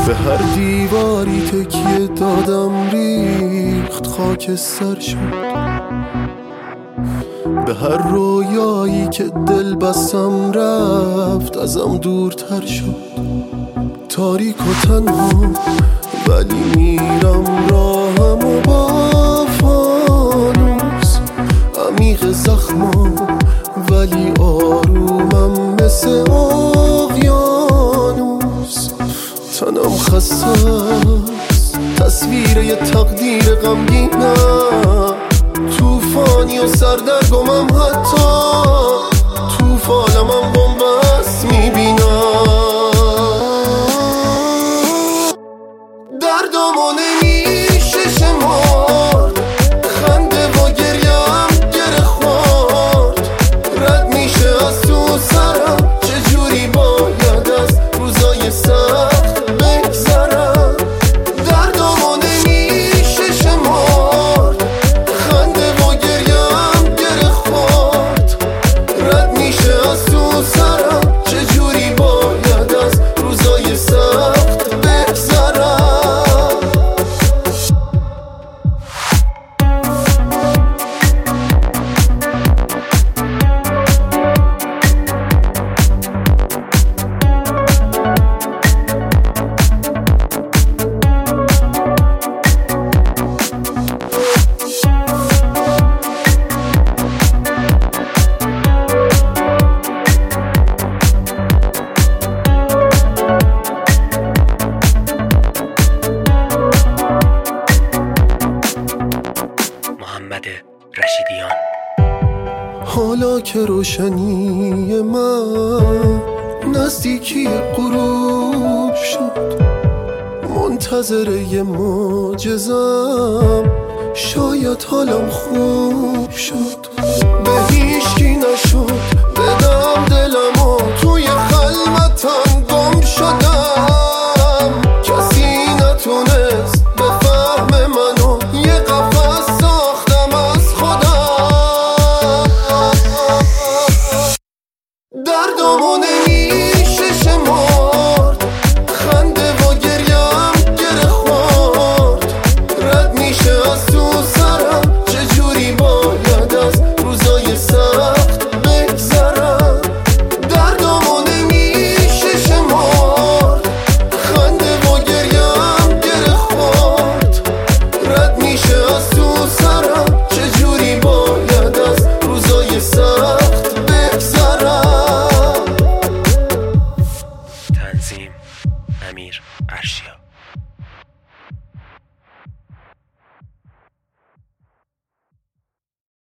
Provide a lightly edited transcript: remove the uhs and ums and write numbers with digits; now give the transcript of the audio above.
به هر دیواری تکیه دادم ریخت خاکستر شد، به هر رویایی که دل بستم رفت ازم دورتر شد. تاریک و تنها ولی میرم راهم و با فانوس، عمیق زخمم ولی آرومم مثل اقیانوس. تنم خسته است، تصویر یه تقدیر غمگینم، توفانی و سردرگمم، حتی توفانمم بنبست میبینم. دردامو نمیشه شمرد، خنده و گریم گره خورد، رد میشه از تو سرم، چجوری باید از روزای سخت بگذرم. دردامو نمیشه شمرد، خنده و گریم گره خورد، رد میشه از تو سرم، چجوری باید از روزای سخت بگذرم. محمد رشیدیان. حالا که روشنی من نزدیکی غروب شد، منتظر یه معجزم، شاید حالم خوب شد. به هیچکی نشد